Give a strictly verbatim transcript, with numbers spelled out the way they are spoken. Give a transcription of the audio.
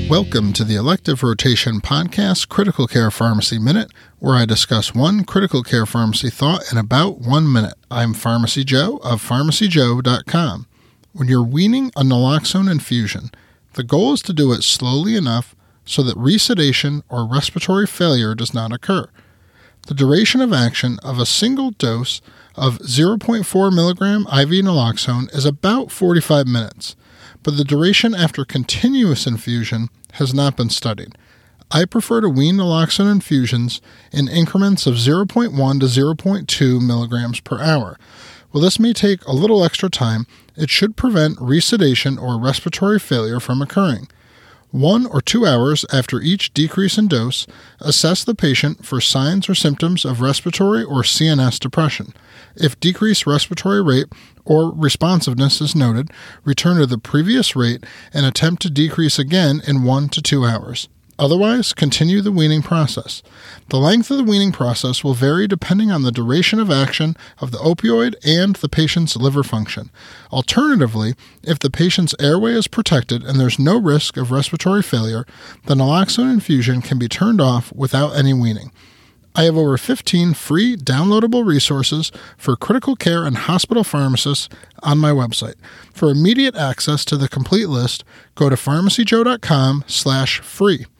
Welcome to the Elective Rotation Podcast Critical Care Pharmacy Minute, where I discuss one critical care pharmacy thought in about one minute. I'm Pharmacy Joe of pharmacy joe dot com. When you're weaning a naloxone infusion, the goal is to do it slowly enough so that resedation or respiratory failure does not occur. The duration of action of a single dose of zero point four milligram I V naloxone is about forty-five minutes, but the duration after continuous infusion has not been studied. I prefer to wean naloxone infusions in increments of zero point one to zero point two milligrams per hour. While this may take a little extra time, it should prevent resedation or respiratory failure from occurring. One or two hours after each decrease in dose, assess the patient for signs or symptoms of respiratory or C N S depression. If decreased respiratory rate or responsiveness is noted, return to the previous rate and attempt to decrease again in one to two hours. Otherwise, continue the weaning process. The length of the weaning process will vary depending on the duration of action of the opioid and the patient's liver function. Alternatively, if the patient's airway is protected and there's no risk of respiratory failure, the naloxone infusion can be turned off without any weaning. I have over fifteen free downloadable resources for critical care and hospital pharmacists on my website. For immediate access to the complete list, go to pharmacy joe dot com slash free.